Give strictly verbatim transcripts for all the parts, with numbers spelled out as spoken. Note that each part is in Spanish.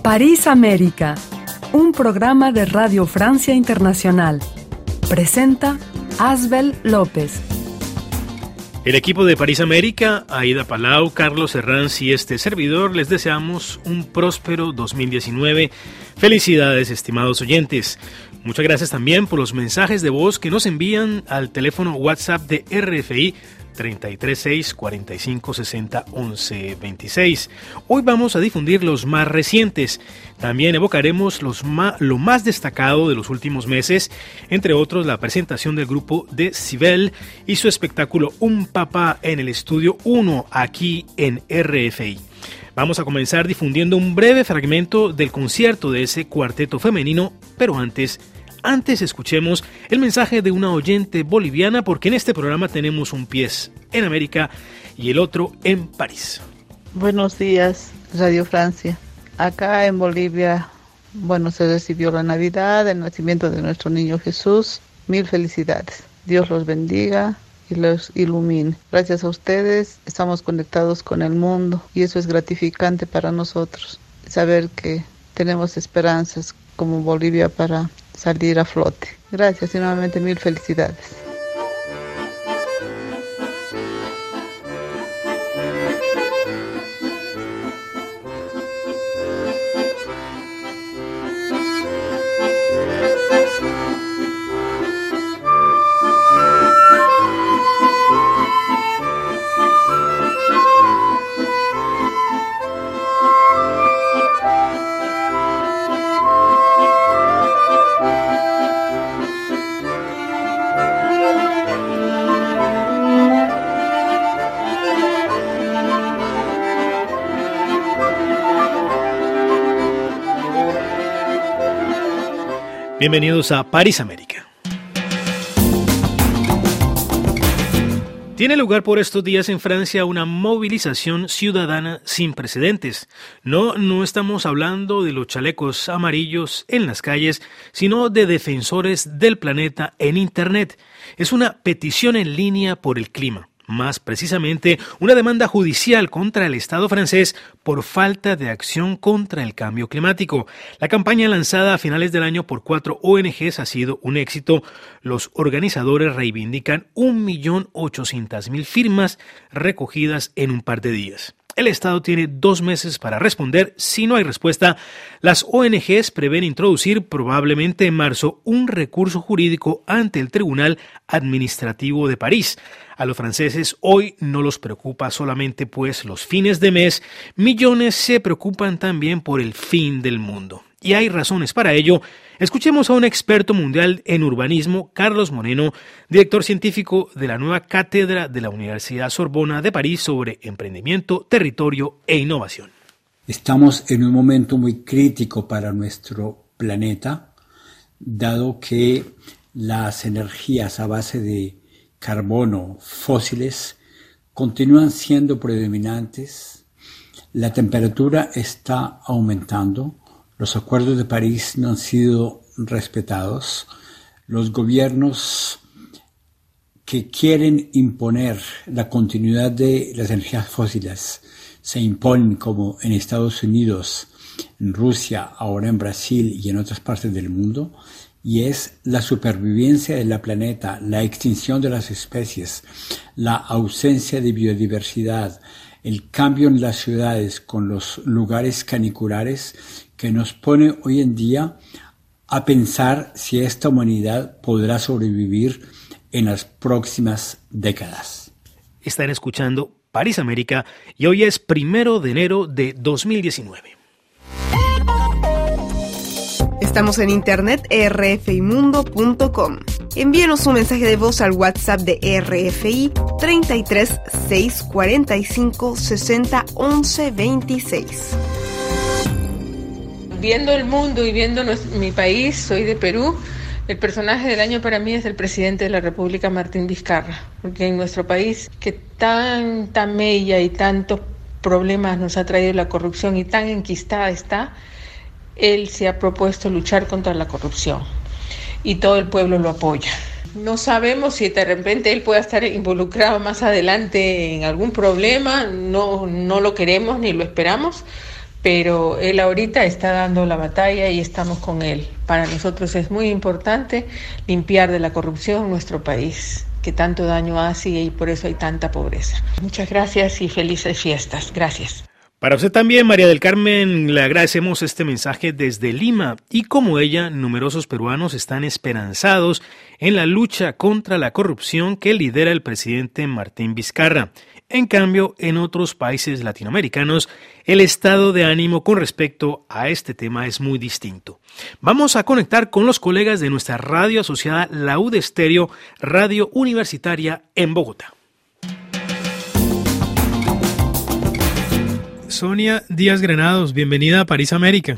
París América, un programa de Radio Francia Internacional. Presenta Asbel López. El equipo de París América, Aida Palau, Carlos Herranz y este servidor les deseamos un próspero dos mil diecinueve. Felicidades, estimados oyentes. Muchas gracias también por los mensajes de voz que nos envían al teléfono WhatsApp de R F I treinta y tres seis, cuarenta y cinco, sesenta, once, veintiséis. Hoy vamos a difundir los más recientes. También evocaremos los ma- lo más destacado de los últimos meses, entre otros la presentación del grupo de Sibel y su espectáculo Un Papá en el Estudio uno, aquí en R F I. Vamos a comenzar difundiendo un breve fragmento del concierto de ese cuarteto femenino, pero antes... Antes escuchemos el mensaje de una oyente boliviana, porque en este programa tenemos un pie en América y el otro en París. Buenos días, Radio Francia. Acá en Bolivia, bueno, se recibió la Navidad, el nacimiento de nuestro niño Jesús. Mil felicidades. Dios los bendiga y los ilumine. Gracias a ustedes estamos conectados con el mundo y eso es gratificante para nosotros. Saber que tenemos esperanzas como Bolivia para salir a flote. Gracias y nuevamente mil felicidades. Bienvenidos a París América. Tiene lugar por estos días en Francia una movilización ciudadana sin precedentes. No, no estamos hablando de los chalecos amarillos en las calles, sino de defensores del planeta en Internet. Es una petición en línea por el clima. Más precisamente, una demanda judicial contra el Estado francés por falta de acción contra el cambio climático. La campaña lanzada a finales del año por cuatro O N Ges ha sido un éxito. Los organizadores reivindican un millón ochocientas mil firmas recogidas en un par de días. El Estado tiene dos meses para responder. Si no hay respuesta, las O N Ges prevén introducir probablemente en marzo un recurso jurídico ante el Tribunal Administrativo de París. A los franceses hoy no los preocupa solamente pues los fines de mes, millones se preocupan también por el fin del mundo. Y hay razones para ello. Escuchemos a un experto mundial en urbanismo, Carlos Moreno, director científico de la nueva cátedra de la Universidad Sorbona de París sobre emprendimiento, territorio e innovación. Estamos en un momento muy crítico para nuestro planeta, dado que las energías a base de carbono fósiles continúan siendo predominantes, la temperatura está aumentando, los acuerdos de París no han sido respetados, los gobiernos que quieren imponer la continuidad de las energías fósiles se imponen, como en Estados Unidos, en Rusia, ahora en Brasil y en otras partes del mundo, y es la supervivencia del planeta, la extinción de las especies, la ausencia de biodiversidad, el cambio en las ciudades con los lugares caniculares que nos pone hoy en día a pensar si esta humanidad podrá sobrevivir en las próximas décadas. Están escuchando París América y hoy es primero de enero de dos mil diecinueve. Estamos en internet r f i mundo punto com. Envíenos un mensaje de voz al WhatsApp de R F I treinta y tres seis, cuarenta y cinco, sesenta, once, veintiséis. Viendo el mundo y viendo nuestro, mi país, soy de Perú, el personaje del año para mí es el presidente de la República, Martín Vizcarra, porque en nuestro país, que tanta mella y tantos problemas nos ha traído la corrupción y tan enquistada está, él se ha propuesto luchar contra la corrupción y todo el pueblo lo apoya. No sabemos si de repente él pueda estar involucrado más adelante en algún problema, no, no lo queremos ni lo esperamos, pero él ahorita está dando la batalla y estamos con él. Para nosotros es muy importante limpiar de la corrupción nuestro país, que tanto daño hace y por eso hay tanta pobreza. Muchas gracias y felices fiestas. Gracias. Para usted también, María del Carmen, le agradecemos este mensaje desde Lima y como ella, numerosos peruanos están esperanzados en la lucha contra la corrupción que lidera el presidente Martín Vizcarra. En cambio, en otros países latinoamericanos, el estado de ánimo con respecto a este tema es muy distinto. Vamos a conectar con los colegas de nuestra radio asociada La U D Estéreo, Radio Universitaria en Bogotá. Sonia Díaz Granados, bienvenida a París América.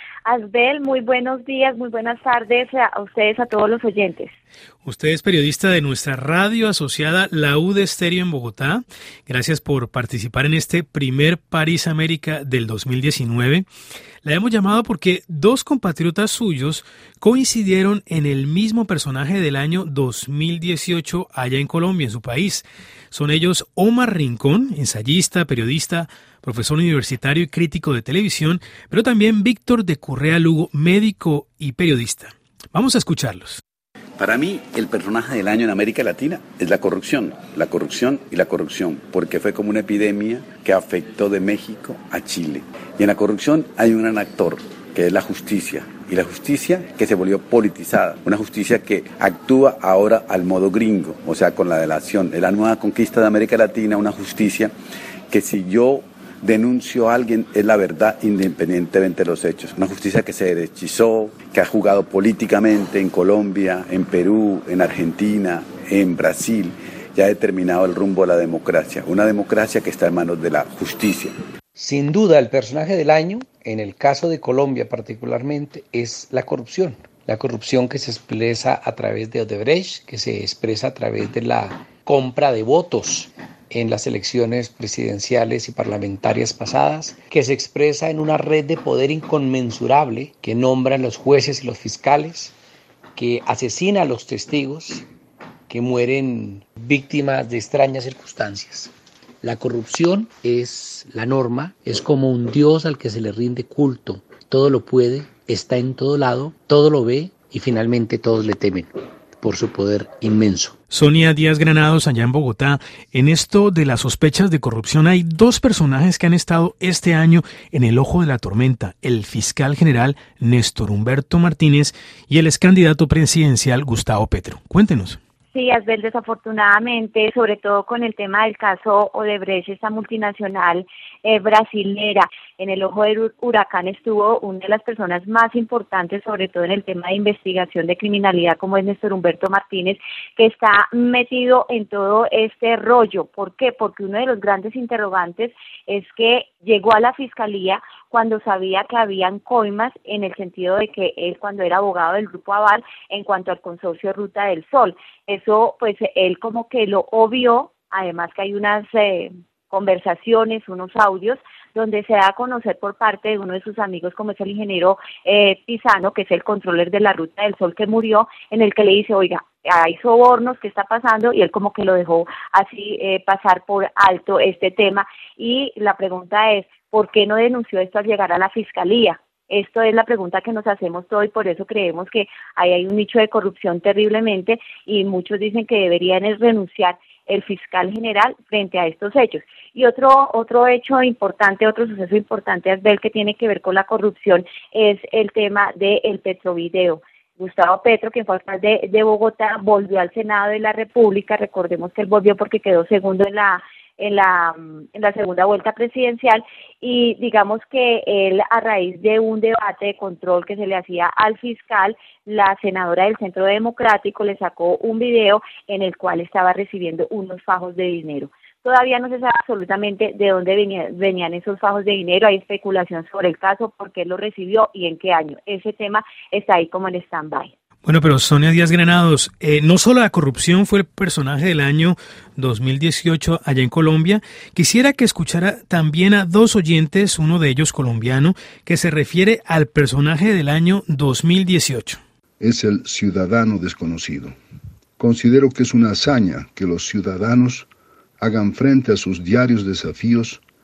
Asbel, muy buenos días, muy buenas tardes a ustedes, a todos los oyentes. Usted es periodista de nuestra radio asociada La U D Estéreo en Bogotá. Gracias por participar en este primer París América del dos mil diecinueve. La hemos llamado porque dos compatriotas suyos coincidieron en el mismo personaje del año dos mil dieciocho allá en Colombia, en su país. Son ellos Omar Rincón, ensayista, periodista, profesor universitario y crítico de televisión, pero también Víctor de Correa Lugo, médico y periodista. Vamos a escucharlos. Para mí, el personaje del año en América Latina es la corrupción, la corrupción y la corrupción, porque fue como una epidemia que afectó de México a Chile. Y en la corrupción hay un gran actor, que es la justicia, y la justicia que se volvió politizada, una justicia que actúa ahora al modo gringo, o sea, con la delación. Es la nueva conquista de América Latina, una justicia que si yo denuncio a alguien es la verdad independientemente de los hechos. Una justicia que se derechizó, que ha jugado políticamente en Colombia, en Perú, en Argentina, en Brasil, y ha determinado el rumbo de la democracia. Una democracia que está en manos de la justicia. Sin duda, el personaje del año, en el caso de Colombia particularmente, es la corrupción. La corrupción que se expresa a través de Odebrecht, que se expresa a través de la compra de votos en las elecciones presidenciales y parlamentarias pasadas, que se expresa en una red de poder inconmensurable que nombran los jueces y los fiscales, que asesina a los testigos, que mueren víctimas de extrañas circunstancias. La corrupción es la norma, es como un dios al que se le rinde culto. Todo lo puede, está en todo lado, todo lo ve y finalmente todos le temen por su poder inmenso. Sonia Díaz Granados, allá en Bogotá, en esto de las sospechas de corrupción hay dos personajes que han estado este año en el ojo de la tormenta, el fiscal general Néstor Humberto Martínez y el ex candidato presidencial Gustavo Petro. Cuéntenos. Sí, Asbel, desafortunadamente, sobre todo con el tema del caso Odebrecht, esta multinacional eh, brasilera, en el ojo del huracán estuvo una de las personas más importantes, sobre todo en el tema de investigación de criminalidad, como es Néstor Humberto Martínez, que está metido en todo este rollo. ¿Por qué? Porque uno de los grandes interrogantes es que llegó a la fiscalía cuando sabía que habían coimas, en el sentido de que él, cuando era abogado del Grupo Aval, en cuanto al consorcio Ruta del Sol. Eso, pues, él como que lo obvió, además que hay unas eh, conversaciones, unos audios, donde se da a conocer por parte de uno de sus amigos, como es el ingeniero eh, Pisano, que es el controller de la Ruta del Sol que murió, en el que le dice, oiga, hay sobornos, ¿qué está pasando? Y él como que lo dejó así eh, pasar por alto este tema. Y la pregunta es, ¿por qué no denunció esto al llegar a la fiscalía? Esto es la pregunta que nos hacemos todos y por eso creemos que ahí hay un nicho de corrupción terriblemente y muchos dicen que deberían renunciar el fiscal general frente a estos hechos. Y otro otro hecho importante, otro suceso importante, Asbel, que tiene que ver con la corrupción, es el tema del Petrovideo. Gustavo Petro, quien fue alcalde de, de Bogotá, volvió al Senado de la República. Recordemos que él volvió porque quedó segundo en la en la en la segunda vuelta presidencial y digamos que él, a raíz de un debate de control que se le hacía al fiscal, la senadora del Centro Democrático le sacó un video en el cual estaba recibiendo unos fajos de dinero. Todavía no se sabe absolutamente de dónde venía, venían esos fajos de dinero, hay especulación sobre el caso, por qué lo recibió y en qué año. Ese tema está ahí como en stand-by. Bueno, pero Sonia Díaz Granados, eh, no solo la corrupción fue el personaje del año dos mil dieciocho allá en Colombia, quisiera que escuchara también a dos oyentes, uno de ellos colombiano, que se refiere al personaje del año dos mil dieciocho. Es el ciudadano desconocido. Considero que es una hazaña que los ciudadanos hagan frente a sus diarios desafíos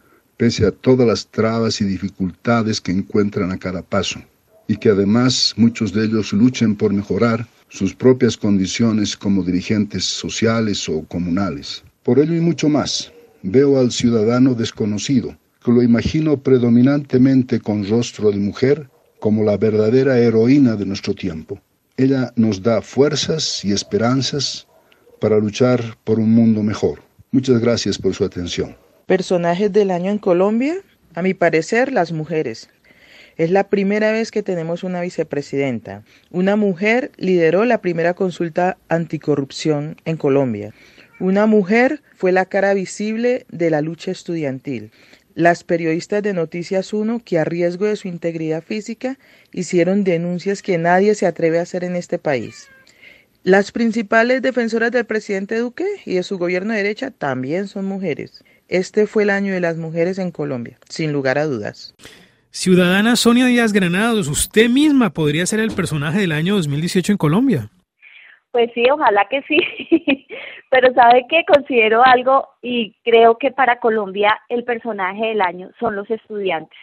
pese a todas las trabas y dificultades que encuentran a cada paso, y que además muchos de ellos luchen por mejorar sus propias condiciones como dirigentes sociales o comunales. Por ello y mucho más, veo al ciudadano desconocido, que lo imagino predominantemente con rostro de mujer, como la verdadera heroína de nuestro tiempo. Ella nos da fuerzas y esperanzas para luchar por un mundo mejor. Muchas gracias por su atención. Personajes del año en Colombia, a mi parecer, las mujeres. Es la primera vez que tenemos una vicepresidenta. Una mujer lideró la primera consulta anticorrupción en Colombia. Una mujer fue la cara visible de la lucha estudiantil. Las periodistas de Noticias uno, que a riesgo de su integridad física, hicieron denuncias que nadie se atreve a hacer en este país. Las principales defensoras del presidente Duque y de su gobierno de derecha también son mujeres. Este fue el año de las mujeres en Colombia, sin lugar a dudas. Ciudadana Sonia Díaz Granados, usted misma podría ser el personaje del año dos mil dieciocho en Colombia. Pues sí, ojalá que sí, pero ¿sabe qué? Considero algo y creo que para Colombia el personaje del año son los estudiantes,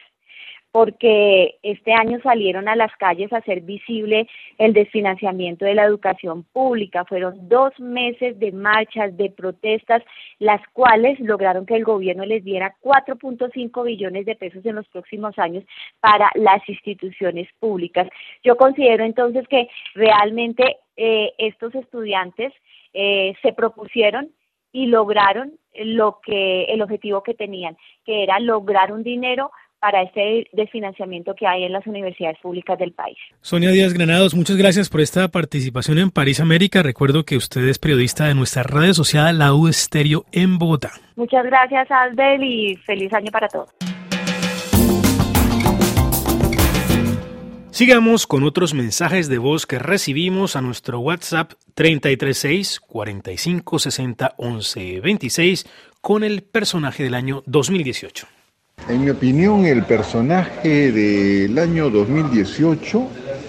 porque este año salieron a las calles a hacer visible el desfinanciamiento de la educación pública. Fueron dos meses de marchas, de protestas, las cuales lograron que el gobierno les diera cuatro punto cinco billones de pesos en los próximos años para las instituciones públicas. Yo considero entonces que realmente eh, estos estudiantes eh, se propusieron y lograron lo que el objetivo que tenían, que era lograr un dinero para este desfinanciamiento que hay en las universidades públicas del país. Sonia Díaz Granados, muchas gracias por esta participación en París América. Recuerdo que usted es periodista de nuestra radio asociada La U Estéreo en Bogotá. Muchas gracias, Albel, y feliz año para todos. Sigamos con otros mensajes de voz que recibimos a nuestro WhatsApp treinta y tres seis, cuarenta y cinco, sesenta, once, veintiséis con el personaje del año dos mil dieciocho. En mi opinión, el personaje del año dos mil dieciocho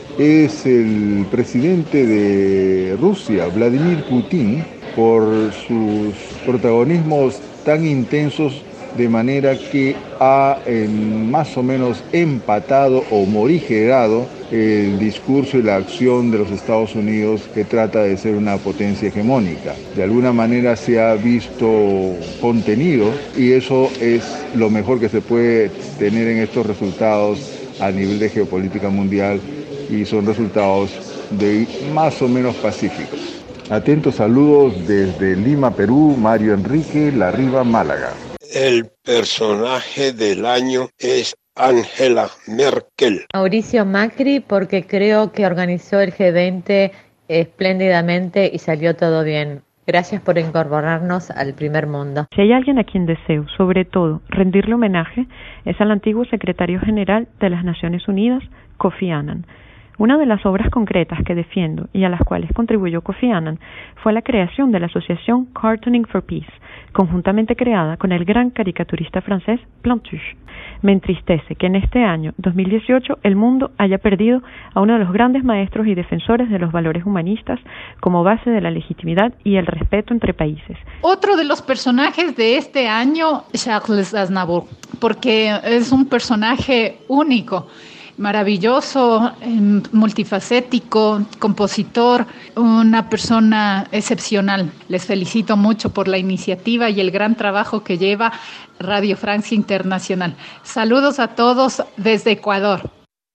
es el presidente de Rusia, Vladimir Putin, por sus protagonismos tan intensos, de manera que ha eh, más o menos empatado o morigerado el discurso y la acción de los Estados Unidos, que trata de ser una potencia hegemónica. De alguna manera se ha visto contenido, y eso es lo mejor que se puede tener en estos resultados a nivel de geopolítica mundial, y son resultados de más o menos pacíficos. Atentos saludos desde Lima, Perú, Mario Enrique Larriba, Málaga. El personaje del año es Angela Merkel. Mauricio Macri, porque creo que organizó el G veinte espléndidamente y salió todo bien. Gracias por incorporarnos al primer mundo. Si hay alguien a quien deseo, sobre todo, rendirle homenaje, es al antiguo secretario general de las Naciones Unidas, Kofi Annan. Una de las obras concretas que defiendo y a las cuales contribuyó Kofi Annan fue la creación de la asociación Cartooning for Peace, conjuntamente creada con el gran caricaturista francés Plantuche. Me entristece que en este año, dos mil dieciocho, el mundo haya perdido a uno de los grandes maestros y defensores de los valores humanistas como base de la legitimidad y el respeto entre países. Otro de los personajes de este año, Charles Aznavour, porque es un personaje único, maravilloso, multifacético, compositor, una persona excepcional. Les felicito mucho por la iniciativa y el gran trabajo que lleva Radio Francia Internacional. Saludos a todos desde Ecuador.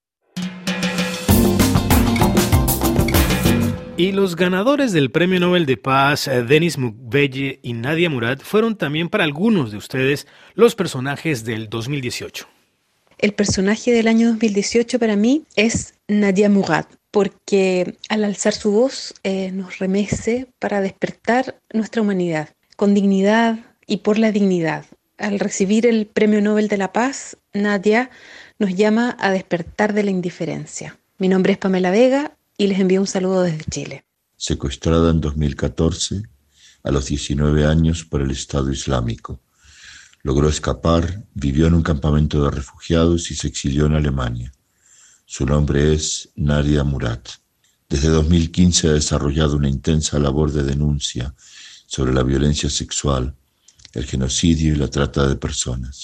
Y los ganadores del Premio Nobel de Paz, Denis Mukwege y Nadia Murad, fueron también para algunos de ustedes los personajes del dos mil dieciocho. El personaje del año dos mil dieciocho para mí es Nadia Murad, porque al alzar su voz eh, nos remece para despertar nuestra humanidad, con dignidad y por la dignidad. Al recibir el Premio Nobel de la Paz, Nadia nos llama a despertar de la indiferencia. Mi nombre es Pamela Vega y les envío un saludo desde Chile. Secuestrada en dos mil catorce, a los diecinueve años, por el Estado Islámico. Logró escapar, vivió en un campamento de refugiados y se exilió en Alemania. Su nombre es Nadia Murad. Desde dos mil quince ha desarrollado una intensa labor de denuncia sobre la violencia sexual, el genocidio y la trata de personas.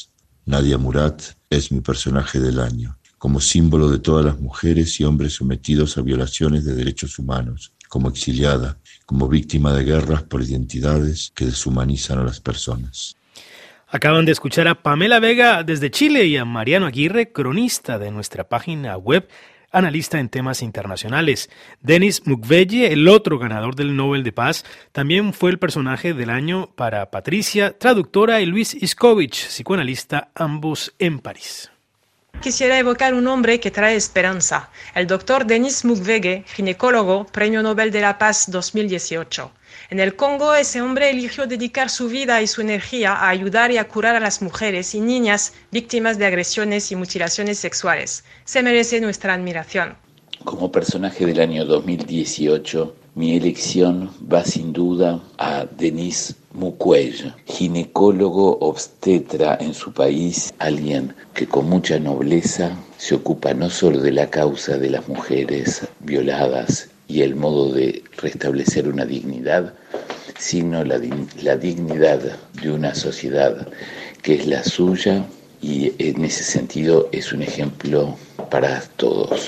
Nadia Murad es mi personaje del año, como símbolo de todas las mujeres y hombres sometidos a violaciones de derechos humanos, como exiliada, como víctima de guerras por identidades que deshumanizan a las personas. Acaban de escuchar a Pamela Vega desde Chile y a Mariano Aguirre, cronista de nuestra página web, analista en temas internacionales. Denis Mukwege, el otro ganador del Nobel de Paz, también fue el personaje del año para Patricia, traductora, y Luis Iskovich, psicoanalista, ambos en París. Quisiera evocar un hombre que trae esperanza, el doctor Denis Mukwege, ginecólogo, Premio Nobel de la Paz dos mil dieciocho. En el Congo, ese hombre eligió dedicar su vida y su energía a ayudar y a curar a las mujeres y niñas víctimas de agresiones y mutilaciones sexuales. Se merece nuestra admiración. Como personaje del año dos mil dieciocho, mi elección va sin duda a Denis Mukwege, ginecólogo obstetra en su país, alguien que con mucha nobleza se ocupa no solo de la causa de las mujeres violadas y el modo de restablecer una dignidad, sino la, la dignidad de una sociedad que es la suya, y en ese sentido es un ejemplo para todos.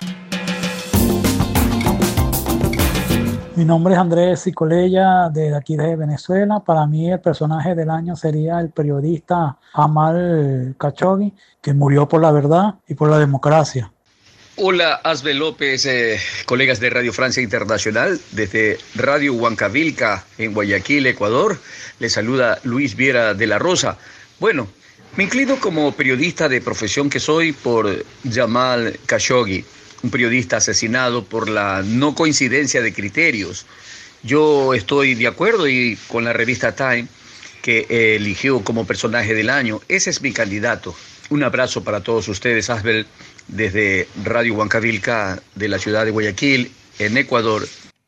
Mi nombre es Andrés Cicolella, de aquí de Venezuela. Para mí el personaje del año sería el periodista Jamal Khashoggi, que murió por la verdad y por la democracia. Hola, Asbel López, eh, colegas de Radio Francia Internacional, desde Radio Huancavilca, en Guayaquil, Ecuador, les saluda Luis Viera de la Rosa. Bueno, me inclino como periodista de profesión que soy por Jamal Khashoggi, un periodista asesinado por la no coincidencia de criterios. Yo estoy de acuerdo y con la revista Time, que eh, eligió como personaje del año. Ese es mi candidato. Un abrazo para todos ustedes, Asbel, desde Radio Huancavilca de la ciudad de Guayaquil, en Ecuador.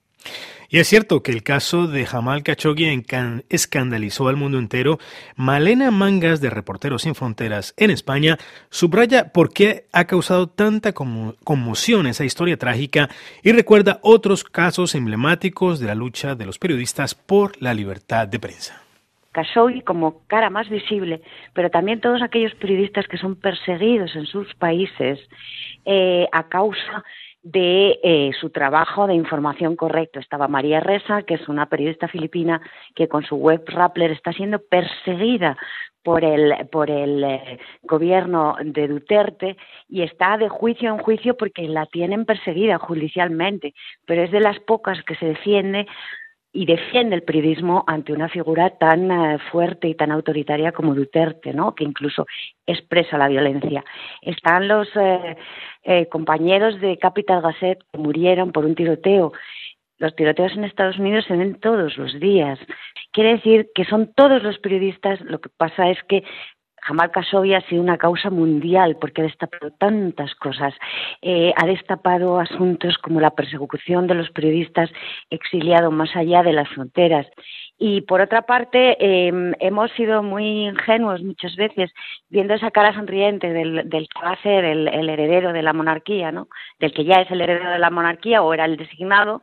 Y es cierto que el caso de Jamal Khashoggi escandalizó al mundo entero. Malena Mangas, de Reporteros Sin Fronteras en España, subraya por qué ha causado tanta conmo- conmoción esa historia trágica y recuerda otros casos emblemáticos de la lucha de los periodistas por la libertad de prensa. Khashoggi como cara más visible, pero también todos aquellos periodistas que son perseguidos en sus países eh, a causa de eh, su trabajo de información correcto. Estaba María Ressa, que es una periodista filipina que con su web Rappler está siendo perseguida por el por el eh, gobierno de Duterte y está de juicio en juicio porque la tienen perseguida judicialmente, pero es de las pocas que se defiende y defiende el periodismo ante una figura tan uh, fuerte y tan autoritaria como Duterte, ¿no? Que incluso expresa la violencia. Están los eh, eh, compañeros de Capital Gazette que murieron por un tiroteo. Los tiroteos en Estados Unidos se ven todos los días. Quiere decir que son todos los periodistas. Lo que pasa es que Jamal Khashoggi ha sido una causa mundial porque ha destapado tantas cosas. Eh, ha destapado asuntos como la persecución de los periodistas exiliados más allá de las fronteras. Y por otra parte, eh, hemos sido muy ingenuos muchas veces viendo esa cara sonriente del, del que va a ser el, el heredero de la monarquía, ¿no? Del que ya es el heredero de la monarquía o era el designado.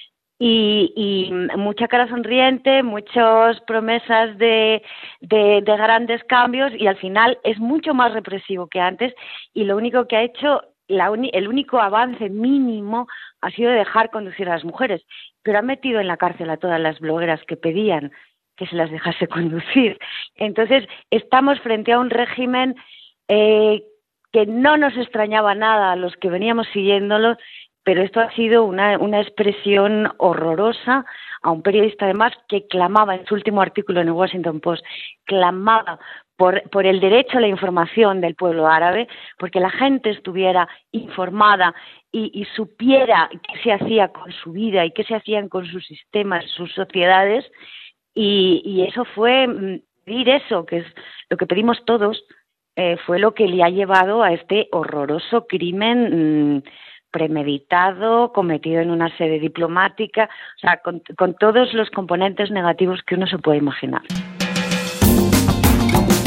Y, y mucha cara sonriente, muchas promesas de, de, de grandes cambios y al final es mucho más represivo que antes y lo único que ha hecho, la uni, el único avance mínimo ha sido dejar conducir a las mujeres, pero ha metido en la cárcel a todas las blogueras que pedían que se las dejase conducir. Entonces estamos frente a un régimen eh, que no nos extrañaba nada a los que veníamos siguiéndolo, pero esto ha sido una, una expresión horrorosa a un periodista además que clamaba en su último artículo en el Washington Post, clamaba por, por el derecho a la información del pueblo árabe, porque la gente estuviera informada y, y supiera qué se hacía con su vida y qué se hacían con sus sistemas, sus sociedades, y, y eso fue pedir eso, que es lo que pedimos todos, eh, fue lo que le ha llevado a este horroroso crimen mmm, premeditado, cometido en una sede diplomática, o sea, con, con todos los componentes negativos que uno se puede imaginar.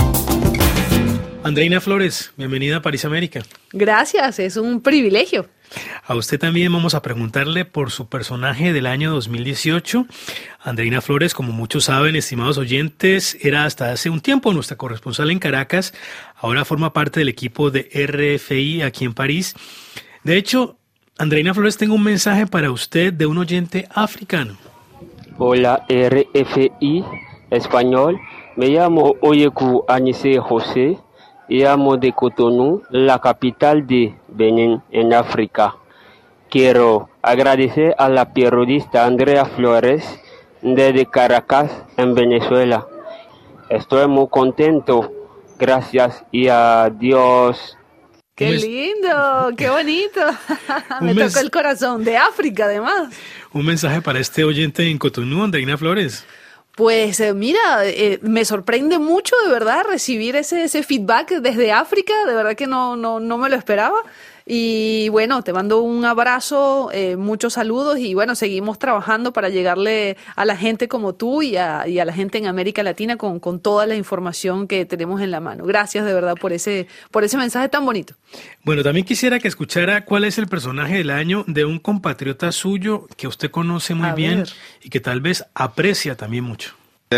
Andreina Flores, bienvenida a París América. Gracias, es un privilegio. A usted también vamos a preguntarle por su personaje del año dos mil dieciocho. Andreina Flores, como muchos saben, estimados oyentes, era hasta hace un tiempo nuestra corresponsal en Caracas. Ahora forma parte del equipo de R F I aquí en París. De hecho, Andreina Flores, tengo un mensaje para usted de un oyente africano. Hola, R F I español. Me llamo Oyeku Anise José. Llamo de Cotonou, la capital de Benín, en África. Quiero agradecer a la periodista Andrea Flores desde Caracas, en Venezuela. Estoy muy contento. Gracias y adiós. ¡Qué lindo! ¡Qué bonito! Me tocó mes... el corazón. De África, además. Un mensaje para este oyente en Cotonou, Andreina Flores. Pues eh, mira, eh, me sorprende mucho de verdad recibir ese, ese feedback desde África, de verdad que no, no, no me lo esperaba. Y bueno, te mando un abrazo, eh, muchos saludos y bueno, seguimos trabajando para llegarle a la gente como tú y a, y a la gente en América Latina con, con toda la información que tenemos en la mano. Gracias de verdad por ese, por ese mensaje tan bonito. Bueno, también quisiera que escuchara cuál es el personaje del año de un compatriota suyo que usted conoce muy a bien ver. Y que tal vez aprecia también mucho.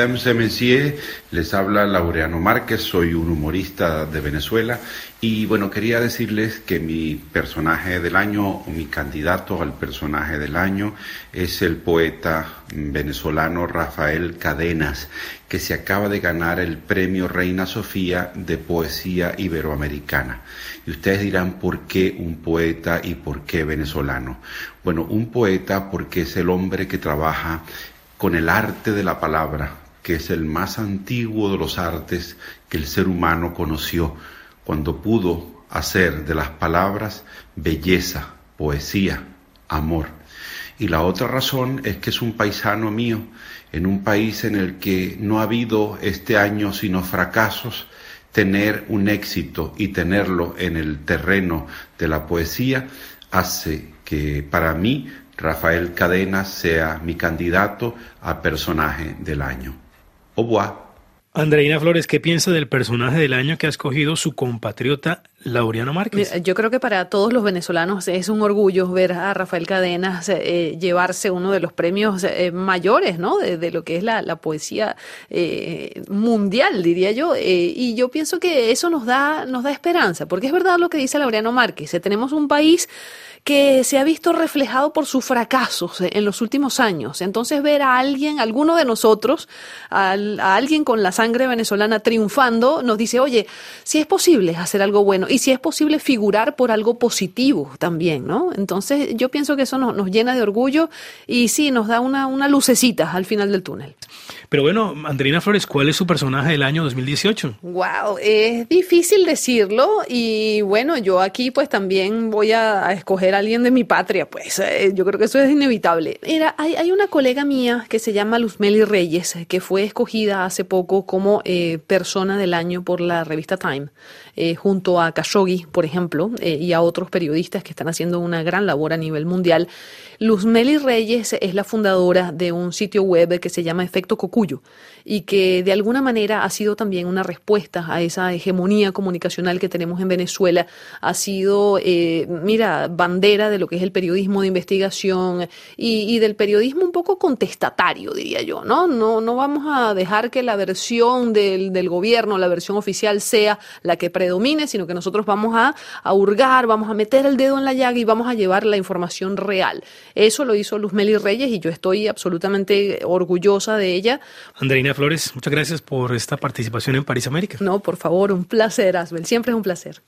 Les habla Laureano Márquez, soy un humorista de Venezuela y bueno, quería decirles que mi personaje del año o mi candidato al personaje del año es el poeta venezolano Rafael Cadenas, que se acaba de ganar el premio Reina Sofía de Poesía Iberoamericana. Y ustedes dirán, ¿por qué un poeta y por qué venezolano? Bueno, un poeta porque es el hombre que trabaja con el arte de la palabra, que es el más antiguo de los artes que el ser humano conoció, cuando pudo hacer de las palabras belleza, poesía, amor. Y la otra razón es que es un paisano mío, en un país en el que no ha habido este año sino fracasos. Tener un éxito y tenerlo en el terreno de la poesía hace que para mí Rafael Cadenas sea mi candidato a personaje del año. Au revoir. Andreina Flores, ¿qué piensa del personaje del año que ha escogido su compatriota Laureano Márquez? Mira, yo creo que para todos los venezolanos es un orgullo ver a Rafael Cadenas eh, llevarse uno de los premios eh, mayores, ¿no? De, de lo que es la, la poesía eh, mundial, diría yo. Eh, y yo pienso que eso nos da, nos da esperanza, porque es verdad lo que dice Laureano Márquez. Eh, tenemos un país que se ha visto reflejado por sus fracasos en los últimos años. Entonces ver a alguien, alguno de nosotros, a, a alguien con la sangre venezolana triunfando, nos dice, oye, si es posible hacer algo bueno y si es posible figurar por algo positivo también, ¿no? Entonces yo pienso que eso nos, nos llena de orgullo y sí, nos da una, una lucecita al final del túnel. Pero bueno, Andreina Flores, ¿cuál es su personaje del año dos mil dieciocho? Wow, es difícil decirlo y bueno, yo aquí pues también voy a, a escoger a alguien de mi patria, pues eh, yo creo que eso es inevitable. Era, hay, hay una colega mía que se llama Luzmeli Reyes, que fue escogida hace poco como eh, persona del año por la revista Time, eh, junto a Khashoggi, por ejemplo, eh, y a otros periodistas que están haciendo una gran labor a nivel mundial. Luzmeli Reyes es la fundadora de un sitio web que se llama Efecto Cocuyo y que de alguna manera ha sido también una respuesta a esa hegemonía comunicacional que tenemos en Venezuela. Ha sido, eh, mira, bandera de lo que es el periodismo de investigación y, y del periodismo un poco contestatario, diría yo, ¿no? No, no vamos a dejar que la versión del, del gobierno, la versión oficial sea la que predomine, sino que nosotros vamos a, a hurgar, vamos a meter el dedo en la llaga y vamos a llevar la información real. Eso lo hizo Luzmeli Reyes y yo estoy absolutamente orgullosa de ella. Andreina Flores, muchas gracias por esta participación en París América. No, por favor, un placer, Asbel, siempre es un placer.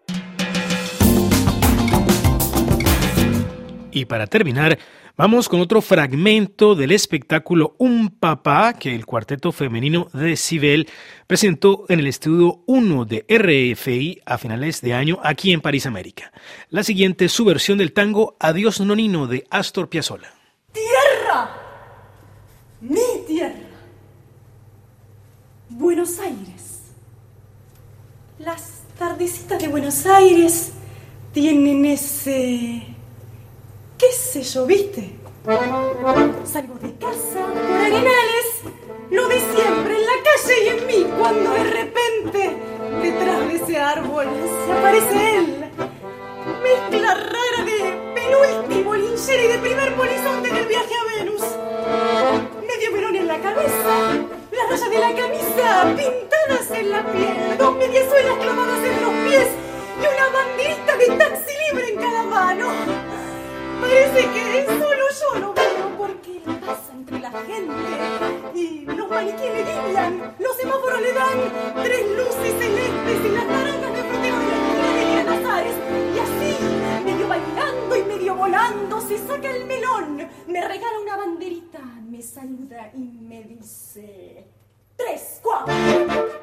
Y para terminar, vamos con otro fragmento del espectáculo Un Papá que el cuarteto femenino Decibel presentó en el estudio uno de R F I a finales de año aquí en París América. La siguiente es su versión del tango Adiós Nonino de Astor Piazzolla. ¡Tierra! ¡Mi tierra! Buenos Aires. Las tardecitas de Buenos Aires tienen ese... ¿Qué sé yo, viste? Salgo de casa por Arenales, lo de siempre en la calle y en mí, cuando de repente, detrás de ese árbol, se aparece él. Mezcla rara de un taxi libre en cada mano. Parece que solo yo lo veo porque él pasa entre la gente y los maniquíes le guiñan, los semáforos le dan tres luces celestes y las naranjas de fruteo de la esquina de Giranazares. Y así, medio bailando y medio volando, se saca el melón, me regala una banderita, me saluda y me dice... Tres, cuatro...